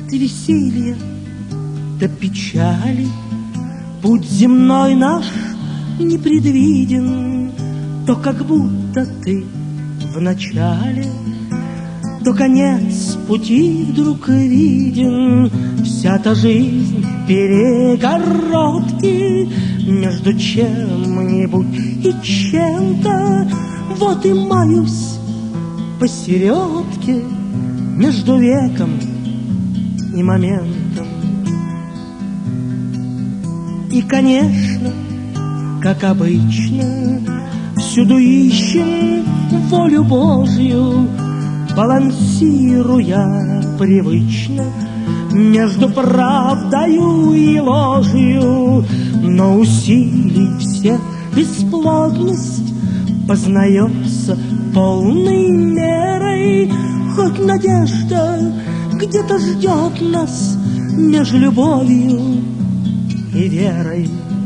От веселья до печали путь земной наш не предвиден. То как будто ты в начале, то конец пути вдруг виден. Вся та жизнь в перегородке между чем-нибудь и чем-то. Вот и маюсь посередке между веком и моментом. И, конечно, как обычно, всюду ищем волю Божью, балансируя привычно между правдою и ложью. Но усилий всех бесплодность познается полной мерой. Хоть надежда где-то ждет нас между любовью и верой.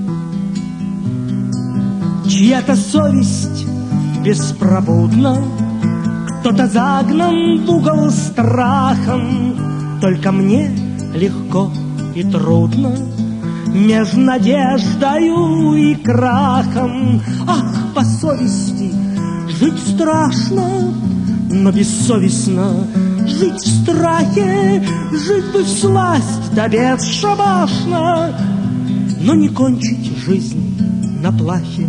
Чья-то совесть беспробудна, кто-то загнан в угол страхом. Только мне легко и трудно между надеждою и крахом. Ах, по совести жить страшно, но бессовестно жить в страхе. Жить бы всласть да бесшабашно, но не кончить жизнь на плахе.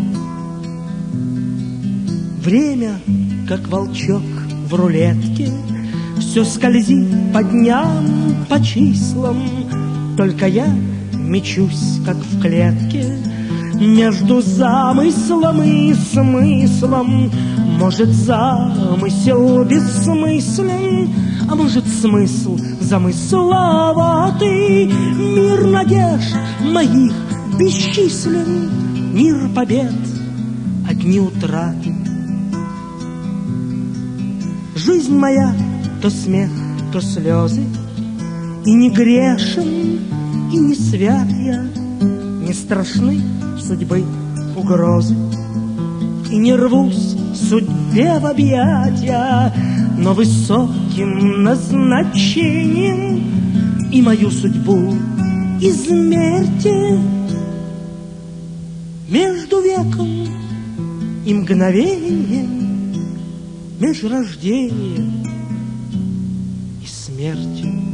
Время, как волчок в рулетке, все скользит по дням, по числам. Только я мечусь, как в клетке, между замыслом и смыслом. Может, замысел бессмыслен, а может, смысл замысловатый. Мир надежд моих бесчислен, мир побед, одни утраты. Жизнь моя то смех, то слезы, и не грешен, и не свят я, не страшны судьбы угрозы, и не рвусь судьбе в объятия, но высоким назначением и мою судьбу измерьте между веком и мгновением, между рождением и смертью.